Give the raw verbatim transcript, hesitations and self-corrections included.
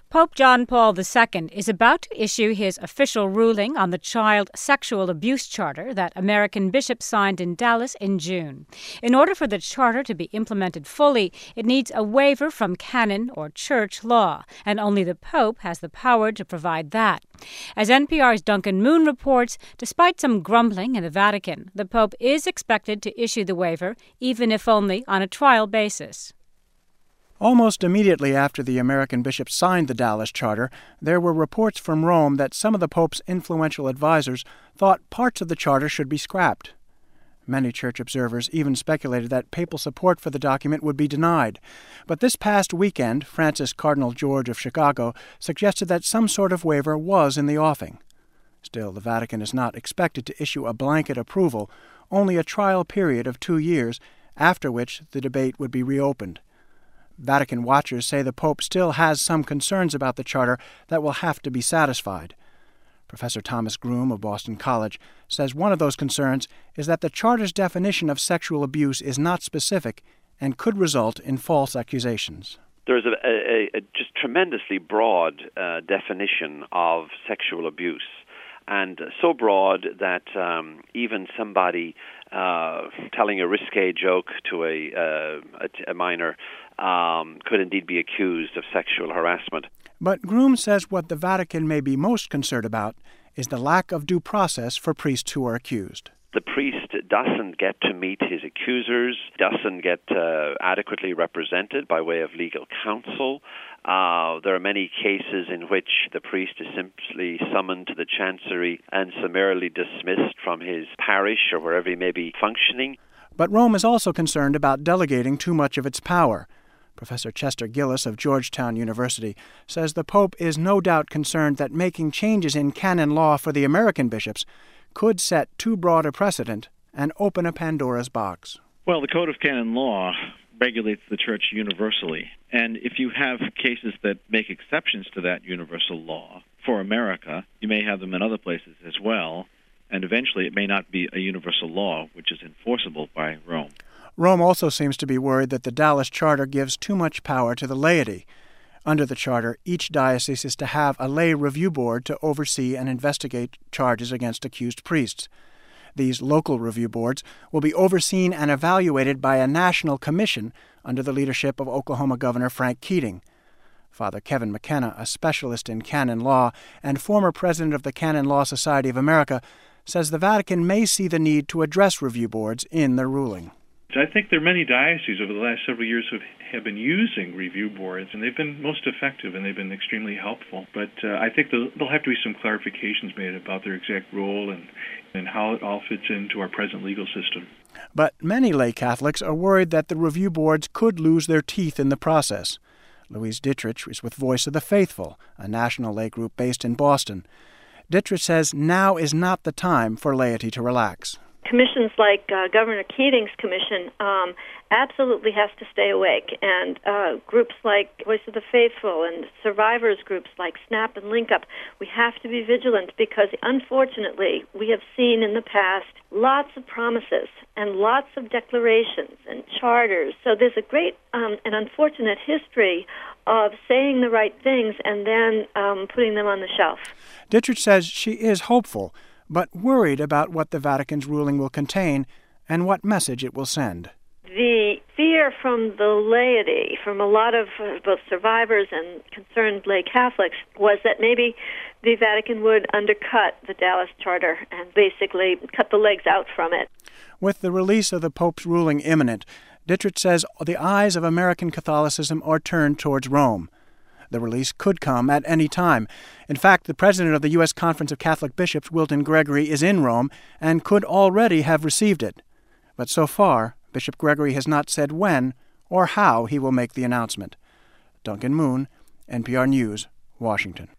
Pope John Paul the Second is about to issue his official ruling on the Child Sexual Abuse Charter that American bishops signed in Dallas in June. In order for the charter to be implemented fully, it needs a waiver from canon or church law, and only the Pope has the power to provide that. As N P R's Duncan Moon reports, despite some grumbling in the Vatican, the Pope is expected to issue the waiver, even if only on a trial basis. Almost immediately after the American bishops signed the Dallas Charter, there were reports from Rome that some of the Pope's influential advisors thought parts of the charter should be scrapped. Many church observers even speculated that papal support for the document would be denied. But this past weekend, Francis Cardinal George of Chicago suggested that some sort of waiver was in the offing. Still, the Vatican is not expected to issue a blanket approval, only a trial period of two years, after which the debate would be reopened. Vatican watchers say the Pope still has some concerns about the charter that will have to be satisfied. Professor Thomas Groom of Boston College says one of those concerns is that the charter's definition of sexual abuse is not specific and could result in false accusations. There's a, a, a just tremendously broad uh, definition of sexual abuse, and so broad that um, even somebody uh, telling a risque joke to a, uh, a, a minor um, could indeed be accused of sexual harassment. But Groom says what the Vatican may be most concerned about is the lack of due process for priests who are accused. The priest doesn't get to meet his accusers, doesn't get uh, adequately represented by way of legal counsel. Uh, there are many cases in which the priest is simply summoned to the chancery and summarily dismissed from his parish or wherever he may be functioning. But Rome is also concerned about delegating too much of its power. Professor Chester Gillis of Georgetown University says the Pope is no doubt concerned that making changes in canon law for the American bishops could set too broad a precedent and open a Pandora's box. Well, the Code of Canon Law regulates the Church universally, and if you have cases that make exceptions to that universal law for America, you may have them in other places as well, and eventually it may not be a universal law which is enforceable by Rome. Rome also seems to be worried that the Dallas Charter gives too much power to the laity. Under the charter, each diocese is to have a lay review board to oversee and investigate charges against accused priests. These local review boards will be overseen and evaluated by a national commission under the leadership of Oklahoma Governor Frank Keating. Father Kevin McKenna, a specialist in canon law and former president of the Canon Law Society of America, says the Vatican may see the need to address review boards in their ruling. I think there are many dioceses over the last several years who have been using review boards, and they've been most effective and they've been extremely helpful. But uh, I think there'll, there'll have to be some clarifications made about their exact role and, and how it all fits into our present legal system. But many lay Catholics are worried that the review boards could lose their teeth in the process. Louise Dittrich is with Voice of the Faithful, a national lay group based in Boston. Dittrich says now is not the time for laity to relax. Commissions like uh, Governor Keating's commission um, absolutely has to stay awake, and uh, groups like Voice of the Faithful and survivors groups like SNAP and Link Up, we have to be vigilant because, unfortunately, we have seen in the past lots of promises and lots of declarations and charters. So there's a great um, and unfortunate history of saying the right things and then um, putting them on the shelf. Dittrich says she is hopeful, but worried about what the Vatican's ruling will contain and what message it will send. The fear from the laity, from a lot of uh, both survivors and concerned lay Catholics, was that maybe the Vatican would undercut the Dallas Charter and basically cut the legs out from it. With the release of the Pope's ruling imminent, Dittrich says the eyes of American Catholicism are turned towards Rome. The release could come at any time. In fact, the president of the U S Conference of Catholic Bishops, Wilton Gregory, is in Rome and could already have received it. But so far, Bishop Gregory has not said when or how he will make the announcement. Duncan Moon, N P R News, Washington.